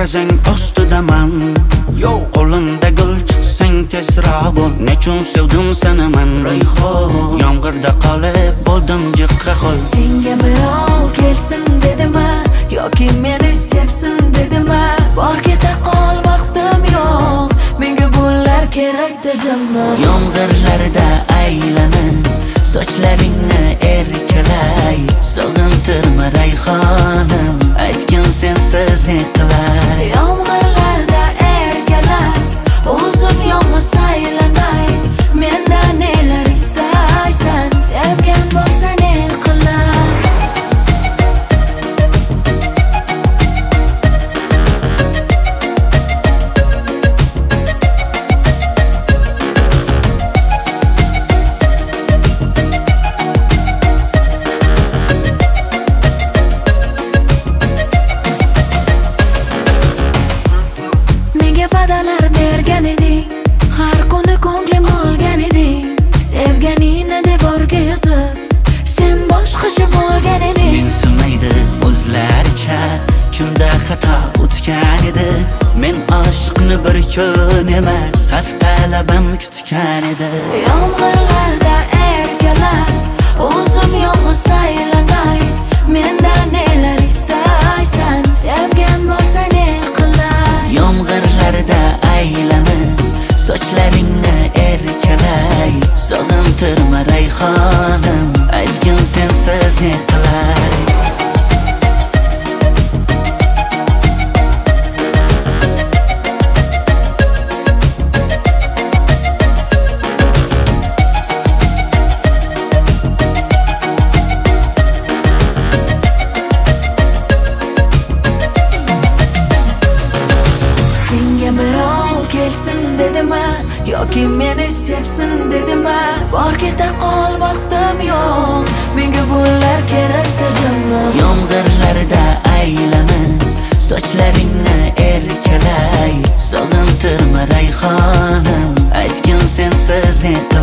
to'xtasang ostidaman. Qo'limda gul chiqsang tezroq bo'l. Nechun sevdim seni men Rayhon. Yomg'irda qolib bo'ldim jiqqa xol. Senga birov kelsin dedimmi yoki meni sevsin dedimmi? Bor keta qol vaqtim yo'q, menga bunlar kerak dedimmi? Yomg'irlarda aylanib sochlaringni erkalay. Sog'intirma Rayhonim, aytgin sensiz ne qilay. Yomg'irlarda erkalab o'zim yolg'iz aylanay. Mendan nelar istaysan, sevgan bo'lsa ne qilay. Va'dalar bergan eding, har kuni ko'nglim olgan eding. Sevganingni devorga yozib, sen boshqacha bo'lgan eding. Mensimaydi o'zlaricha, kimda xato o'tgan edi. Men oshiqni bir kun emas, haftalab ham kutgan edi. Yomg'irlarda erkalab o'zim yolg'iz aylanay. Mendan nelar istaysan, sevgan bo'lsa ne qilay. Yomg'irlarda aylanib sochlaringni erkalay. Sog'intirma Rayhonim, aytgin sensiz ne qilay. Kelsin dedimmi yoki meni sevsin dedimmi? Bor keta qol vaqtim yo'q, menga bunlar kerak dedimmi? Yomg'irlarda aylanib sochlaringni erkalay. Sog'intirma Rayhonim, aytgin sensiz ne qilay.